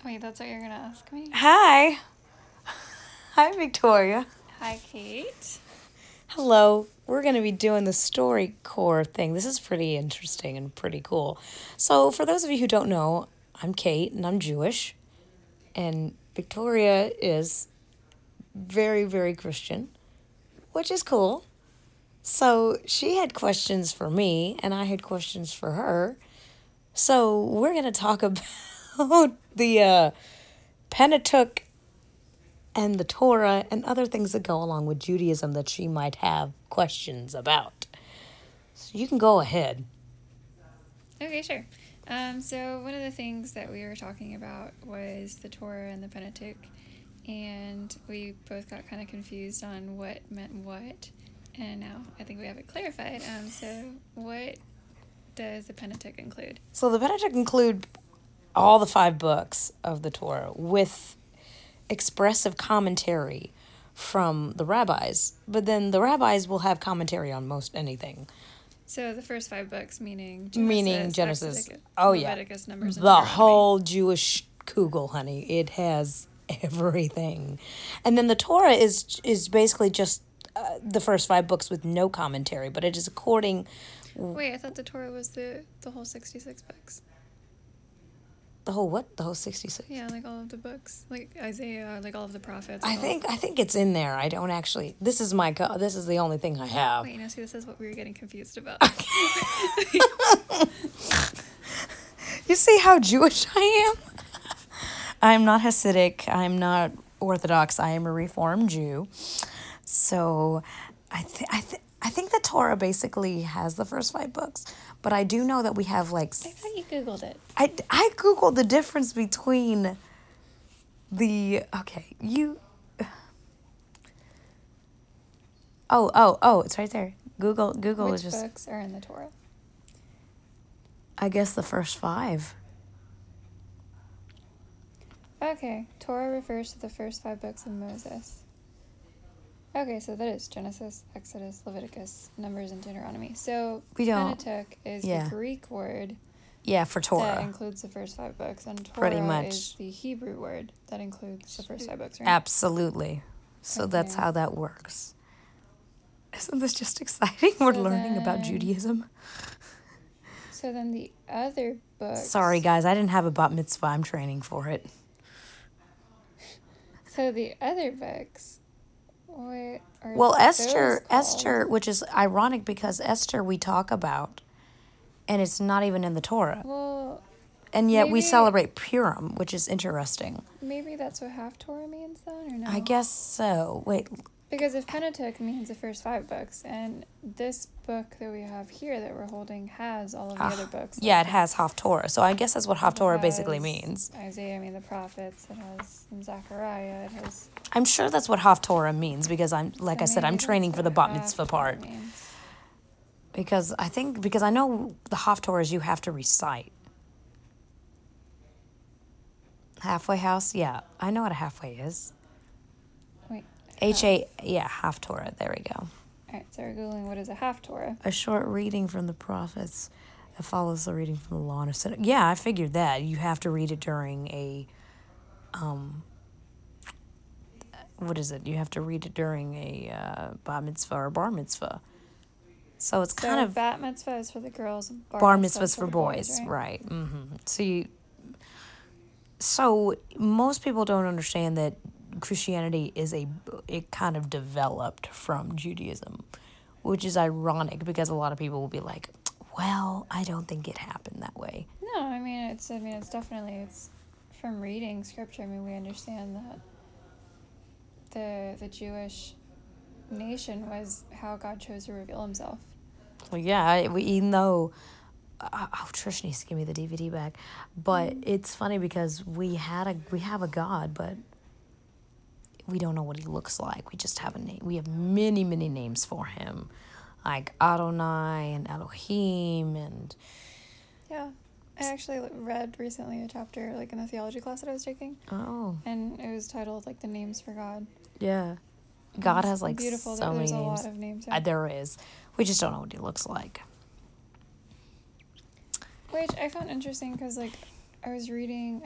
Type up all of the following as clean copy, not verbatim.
Wait, that's what you're gonna ask me? Hi. Hi, Victoria. Hi, Kate. Hello. We're going to be doing the StoryCorps thing. This is pretty interesting and pretty cool. So, for those of you who don't know, I'm Kate and I'm Jewish. And Victoria is very, very Christian, which is cool. So, she had questions for me and I had questions for her. So, we're going to talk about the Pentateuch and the Torah and other things that go along with Judaism that she might have questions about. So you can go ahead. Okay, sure. So one of the things that we were talking about was the Torah and the Pentateuch, and we both got kind of confused on what meant what, and now I think we have it clarified. So what does the Pentateuch include? So the Pentateuch include all the 5 books of the Torah with expressive commentary from the rabbis. But then the rabbis will have commentary on most anything. So the first 5 books, meaning Genesis. Leviticus, Numbers, and The Deuteronomy. whole Jewish kugel, honey. It has everything. And then the Torah is basically just the first 5 books with no commentary, but it is according. Wait, I thought the Torah was the whole 66 books. The whole what? The whole 66? Yeah, like all of the books, like Isaiah, like all of the prophets. I think it's in there. I don't actually. This is the only thing I have. Wait, see, this is what we were getting confused about. You see how Jewish I am? I'm not Hasidic. I'm not Orthodox. I am a Reformed Jew. So, I think the Torah basically has the first 5 books, but I do know that we have like. I thought you Googled it. I Googled the difference between you. Oh, it's right there. Google Which is just. books are in the Torah? I guess the first 5. Okay, Torah refers to the first 5 books of Moses. Okay, so that is Genesis, Exodus, Leviticus, Numbers, and Deuteronomy. So We don't. Pentateuch is Yeah. the Greek word Yeah, for that Torah. includes the first 5 books, and Pretty Torah much. is the Hebrew word that includes the first 5 books, right? Absolutely. So that's Okay. how that works. Isn't this just exciting? We're So learning about then- Judaism. So then the other books... Sorry, guys. I didn't have a bat mitzvah. I'm training for it. So the other books... What are Well, those Esther, called? which is ironic because Esther we talk about, and it's not even in the Torah. Well, And yet we maybe- celebrate Purim, which is interesting. maybe that's what half Torah means then, or no? I guess so. Wait, Because if Pentateuch means the first 5 books, and this book that we have here that we're holding has all of the other books. yeah, like it has Haftorah. So I guess that's what Haftorah basically has means. Isaiah, the prophets. It has Zechariah. It has. I'm sure that's what Haftorah means because I So said, I'm maybe training that's for the what bat half mitzvah Torah part. means. Because I know the Haftorahs you have to recite. Halfway house? Yeah, I know what a halfway is. Wait. Haftorah. There we go. All right, so we're googling what is a half Torah. A short reading from the prophets that follows the reading from the law. Yeah, I figured that. You have to read it during a, what is it? You have to read it during a bat mitzvah or bar mitzvah. So it's kind of bat mitzvah is for the girls. bar mitzvahs for the boys, right? right? Mm-hmm. So most people don't understand that Christianity it kind of developed from Judaism, which is ironic because a lot of people will be like, well, I don't think it happened that way. No, it's definitely, it's from reading scripture. We understand that the Jewish nation was how God chose to reveal himself. Well, yeah, even though, Trish needs to give me the DVD back, but it's funny because we have a God, but we don't know what he looks like. We just have a name. We have many, many names for him, like Adonai and Elohim and. Yeah, I actually read recently a chapter in the theology class that I was taking, and it was titled the names for God. Yeah, God has beautiful. So many There's names. a lot of names. Yeah. There is. We just don't know what he looks like. Which I found interesting because I was reading, I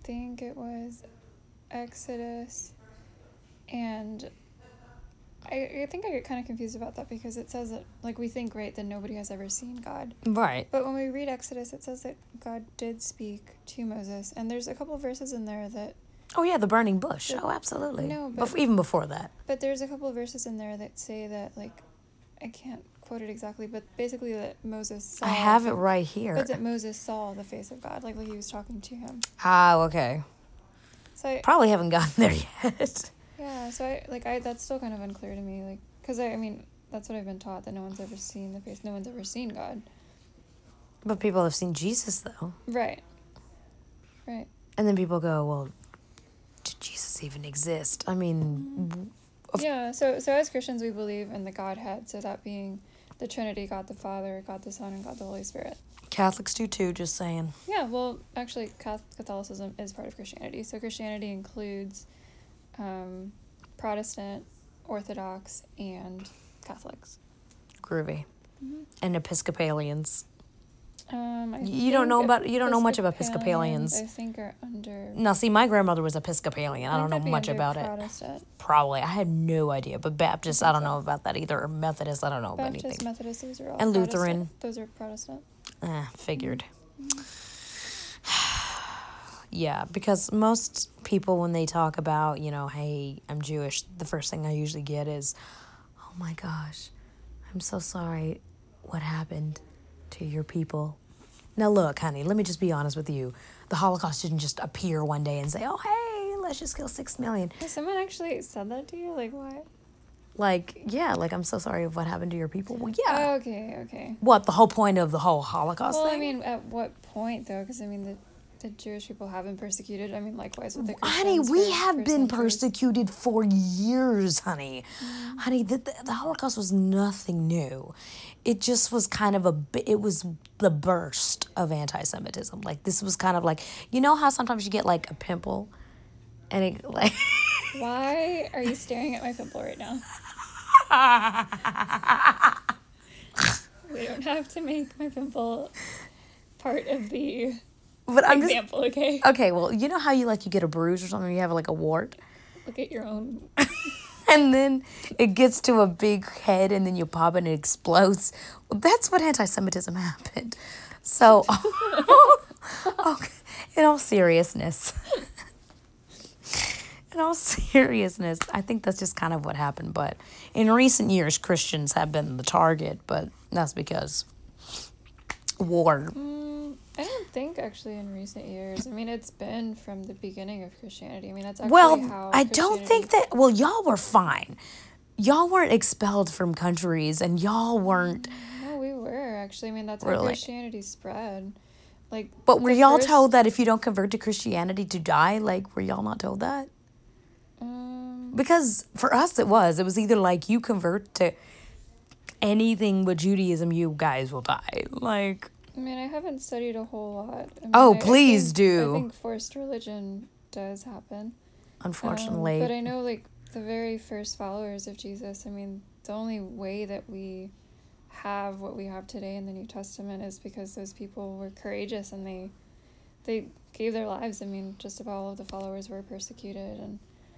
think it was Exodus, and I think I get kind of confused about that because it says that, like, we think, right, that nobody has ever seen God. Right. But when we read Exodus, it says that God did speak to Moses, and there's a couple of verses in there that... Oh, yeah, the burning bush. Oh, absolutely. No, but... Even before that. But there's a couple of verses in there that say that, like, I can't quote it exactly, but basically that Moses saw... I have it right here. But that Moses saw the face of God, like he was talking to him. Oh, okay. So probably haven't gotten there yet. Yeah, so I that's still kind of unclear to me, like, because I mean, that's what I've been taught, that no one's ever seen the face, no one's ever seen God. But people have seen Jesus, though. Right. And then people go, well, did Jesus even exist? I mean... Yeah, so as Christians, we believe in the Godhead, so that being the Trinity, God the Father, God the Son, and God the Holy Spirit. Catholics do too, just saying. Yeah, well, actually, Catholicism is part of Christianity. So Christianity includes Protestant, Orthodox, and Catholics. Groovy. Mm-hmm. And Episcopalians. You don't know much about Episcopalians. I think are under... No, see, my grandmother was Episcopalian. I don't know much about Protestant. it. Probably. I had no idea. But Baptist, I don't know about that either. Or Methodist, I don't know about anything. Methodist, those are all and Protestant. Lutheran. Those are Protestant. Figured. Yeah, because most people, when they talk about, hey, I'm Jewish, the first thing I usually get is, oh my gosh, I'm so sorry. What happened to your people? Now look, honey, let me just be honest with you. The Holocaust didn't just appear one day and say, oh, hey, let's just kill 6 million. Has someone actually said that to you? Like, what? I'm so sorry of what happened to your people. Well, yeah. Oh, okay. What, the whole point of the whole Holocaust thing? Well, I mean, at what point, though? Because, I mean, the Jewish people have been persecuted. I mean, likewise with the Christians. Honey, we have been centuries. persecuted for years, honey. Honey, the Holocaust was nothing new. It just was kind of it was the burst of anti-Semitism. Like, this was kind of like, you know how sometimes you get, like, a pimple? And it, like... Why are you staring at my pimple right now? We don't have to make my pimple part of the example, okay? Okay, well, you know how you get a bruise or something, you have, like, a wart? Look at your own... And then it gets to a big head and then you pop it and it explodes. Well, that's what anti-Semitism happened. So, okay, in all seriousness, I think that's just kind of what happened. But in recent years, Christians have been the target, but that's because war. I don't think actually in recent years. I mean, it's been from the beginning of Christianity. I mean, that's actually how I don't think that... Well, y'all were fine. Y'all weren't expelled from countries, and y'all weren't... No, we were, actually. I mean, that's really? how Christianity spread. Like, but were y'all told that if you don't convert to Christianity to die? Like, were y'all not told that? Because for us, it was either like you convert to anything but Judaism, you guys will die. Like... I mean, I haven't studied a whole lot. I mean, please do. I think forced religion does happen. Unfortunately. But I know, like, the very first followers of Jesus, I mean, the only way that we have what we have today in the New Testament is because those people were courageous and they gave their lives. I mean, just about all of the followers were persecuted. And,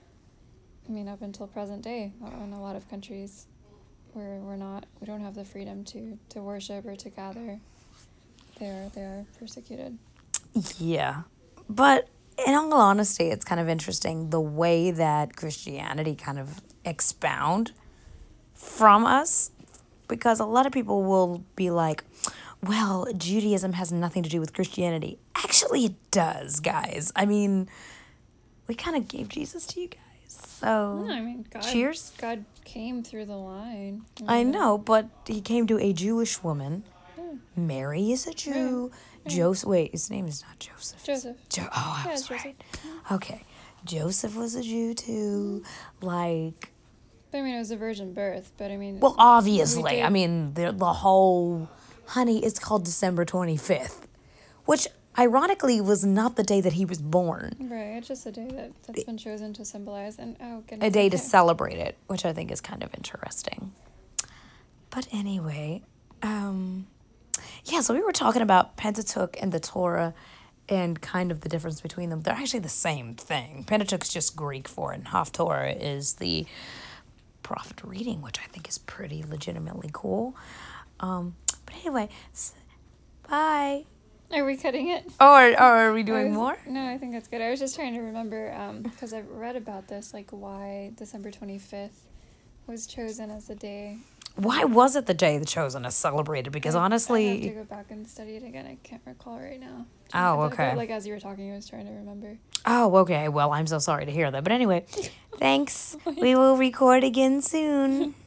I mean, up until present day, in a lot of countries where we don't have the freedom to worship or to gather. They are persecuted. Yeah. But in all honesty, it's kind of interesting the way that Christianity kind of expound from us, because a lot of people will be like, well, Judaism has nothing to do with Christianity. Actually, it does, guys. I mean, we kind of gave Jesus to you guys. So, no, I mean, cheers. God came through the line. I know, but he came to a Jewish woman. Mary is a Jew. Yeah. Joseph. Wait, his name is not Joseph. Joseph. I was right. Okay. Joseph was a Jew too. Like. But I mean, it was a virgin birth. But I mean. Well, obviously. I mean, the whole. Honey, it's called December 25th, which ironically was not the day that he was born. Right. It's just a day that's been chosen to symbolize a day to celebrate it, which I think is kind of interesting. But anyway, yeah, so we were talking about Pentateuch and the Torah, and kind of the difference between them. They're actually the same thing. Pentateuch's just Greek for it, and Haftorah is the prophet reading, which I think is pretty legitimately cool. But anyway, bye. Are we cutting it? Or are we doing more? No, I think that's good. I was just trying to remember, because I've read about this, like why December 25th was chosen as the day. Why was it the day the chosen is celebrated? Because honestly, I have to go back and study it again. I can't recall right now. Oh, okay. But, like as you were talking, I was trying to remember. Oh, okay. Well, I'm so sorry to hear that. But anyway, thanks. We will record again soon.